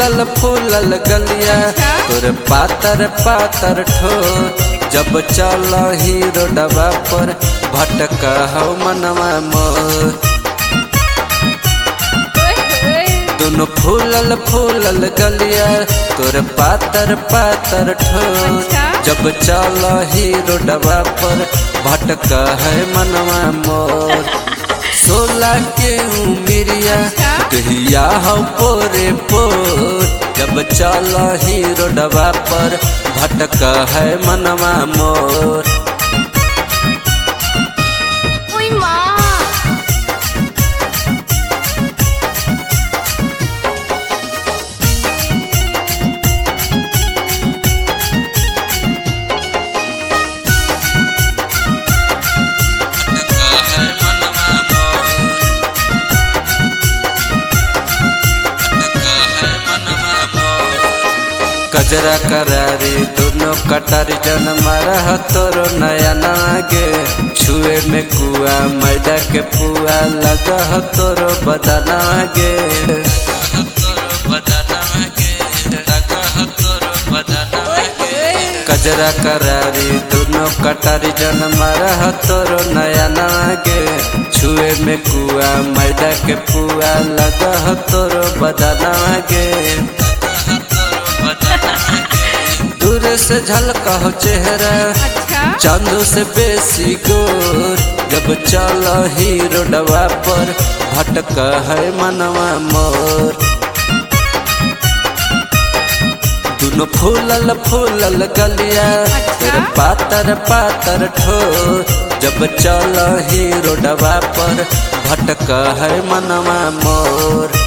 फूलल फूलल गलिया तोर पातर पातर ठोर जब चल ही रोडवा पर भटका हो मनवा मोर दोनों फूलल फूलल गलिया तोर पातर पातर ठोर जब चल ही रोडवा पर भटका है मनवा मोर 16 के उमिरिया दहिया हो पोरे पोर जब चल ही रोडवा पर भटका है मनवा मोर कजरा करारी दोनों कटारी जन मारा तोरो नया नागे छुए में कुआ मैदा के पुआ लगा तोरो बदनागे कजरा करारी दोनों कटारी जन मारा तोरो नया नागे छुए में कुआ मैदा के पुआ लगा तोरो बदनागे दूर से झलका हो चेहरा चांदो से बेसी गोर जब चल ही रोडवा पर भटका है मनवा मोर दोनों फूलल फूलल गलिया तेरे पातर पातर ठोर जब चल ही रोडवा पर भटका है मनवा मोर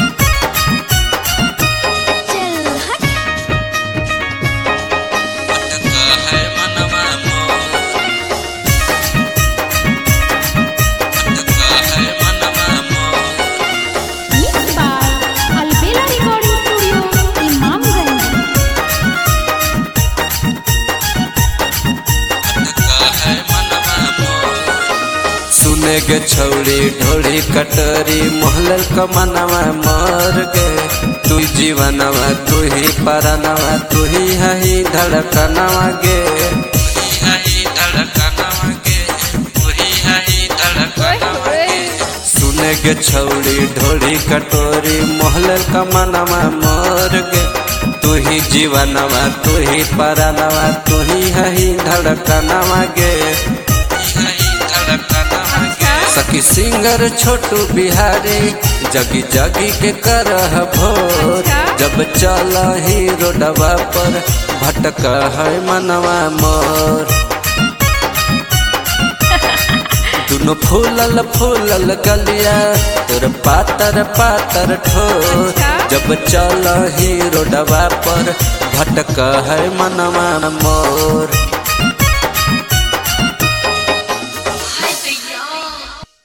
सुने गे छौड़ी ढोड़ी कटोरी मोहलल कमनवा मर गे तू जीवनवा तू ही परनवा तू ही हही धड़कनवा गे सुने गे छौड़ी ढोड़ी कटोरी मोहलल कमनवा मर गे तू ही जीवनवा तू ही परनवा तू ही हही धड़कनवा गे सखी सिंगर छोटू बिहारी जगी जगी के करह भोर जब चल ही रोडवा पर भटका है मनवा मोर दोनों फूलल फूलल गलिया तोर पातर पातर ठोर जब चल ही रोडवा पर भटका है मनवा मोर।